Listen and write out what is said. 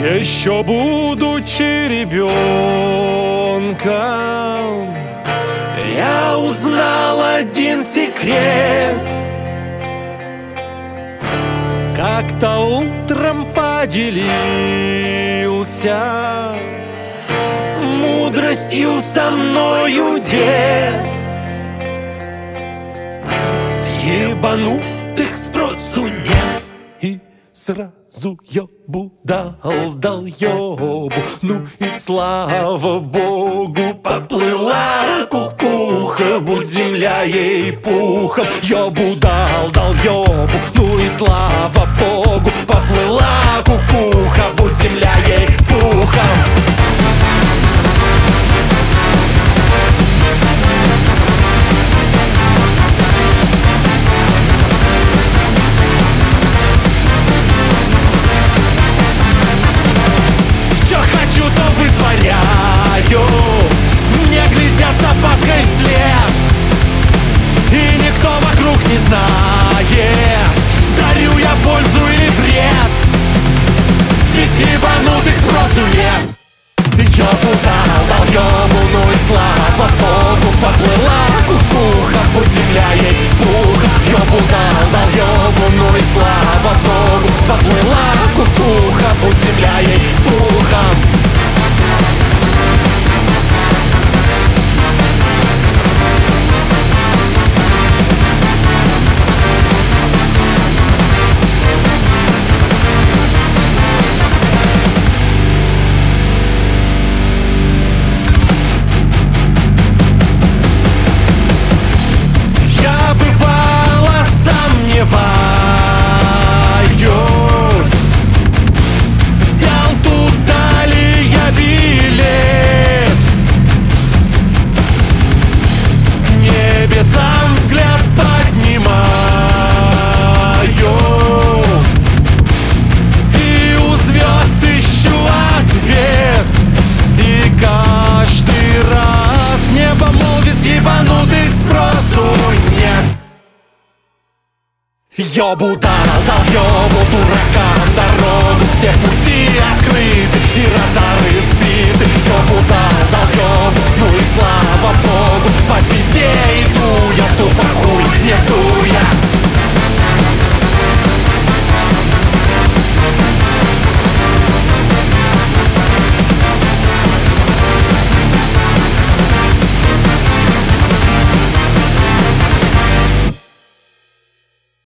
Еще будучи ребенком, я узнал один секрет. Как-то утром поделился мудростью со мною дед. С ебанутых спросу нет. И сразу ёбу дал ёбу. Ну и слава богу, поплыла кукуха, будь земля ей пухом. Ёбу дал ёбу, ну и слава богу, поплыла кукуха, будь земля ей пухом. Мне глядят с опаской вслед, и никто вокруг не знает, дарю я пользу или вред. Ведь ебанутых спросу нет. Ёбу дал ёбу, ну и слава богу, поплыла кукуха, будь земля ей пухом. Ёбу дал ёбу, ну и слава богу, поплыла кукуха, будь земля ей пухом. Взял туда ли я билет, к небесам взгляд поднимаю, и у звезд ищу ответ. И каждый раз небо молвит, с ебанутых спросу нет. Ёбу дал ёбу, дуракам дорогу, все пути открыты и рада